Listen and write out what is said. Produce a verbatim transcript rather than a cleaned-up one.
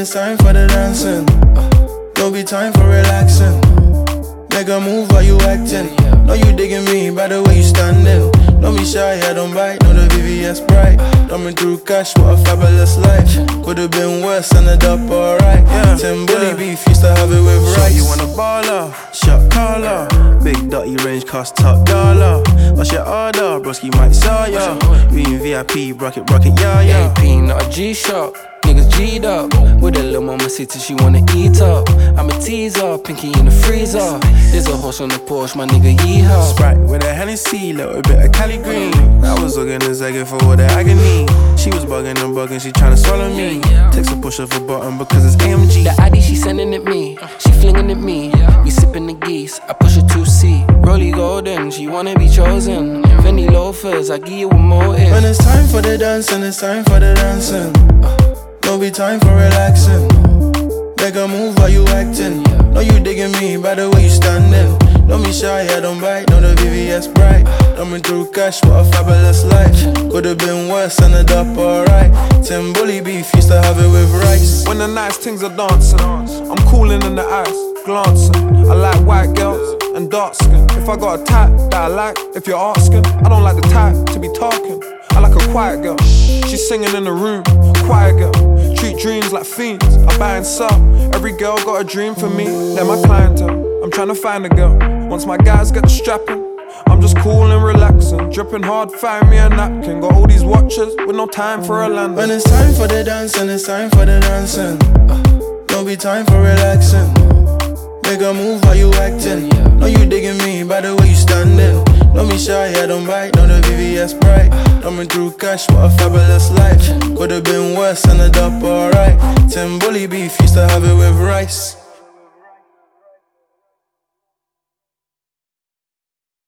it's time for the dancing. Don't be time for relaxing. Make a move while you acting. Know you digging me by the way you standing. Don't be shy, I don't bite. Know the V V S bright. Coming through cash, what a fabulous life. Could've been worse, ended up alright. Yeah, Tim Bully yeah. Beef used to have it with rice. You want a baller, shot caller. Big dirty range cost top dollar. What's your order? Broski might saw ya. We in V I P, rocket, rocket, yeah, yeah. A P, not a G-Shock. Niggas G'd up. With a little mama city, she wanna eat up. I'm a teaser, pinky in the freezer. There's a horse on the Porsche, my nigga yeehaw. Sprite with a Hennessy, little bit of Cali Green. I was looking a second for all the agony. She was bugging and bugging, she tryna swallow me. Takes a push off a button because it's A M G. The I D she sending at me, she flinging at me. We sipping the geese, I push her two C. Rolly golden, she wanna be chosen. Fendi loafers, I give you a motive. When it's time for the dancing, it's time for the dancing. Don't be time for relaxing. Make a move while you acting. Know you digging me by the way you standing. Don't be shy, I don't bite. Know the V V S bright. Coming through cash, what a fabulous life. Could've been worse, ended up alright. Tim Bully Beef used to have it with rice. When the nice things are dancing, I'm cooling in the ice, glancing. I like white girls and dark skin. If I got a type that I like, if you're asking, I don't like the type to be talking. I like a quiet girl, she's singing in the room. Quiet girl, treat dreams like fiends. I buy and sell, every girl got a dream for me. They're my clientele, I'm trying to find a girl. Once my guys get the strapping, I'm just cool and relaxing. Dripping hard, find me a napkin. Got all these watches with no time for a landing. When it's time for the dancing, it's time for the dancing. Don't be time for relaxing. Make a move while you acting. Know you digging me by the way you standing. Don't be shy, I don't bite. Know the V V S bright. Coming through cash, what a fabulous life. Could've been worse, ended up alright. Tim Bully Beef used to have it with rice.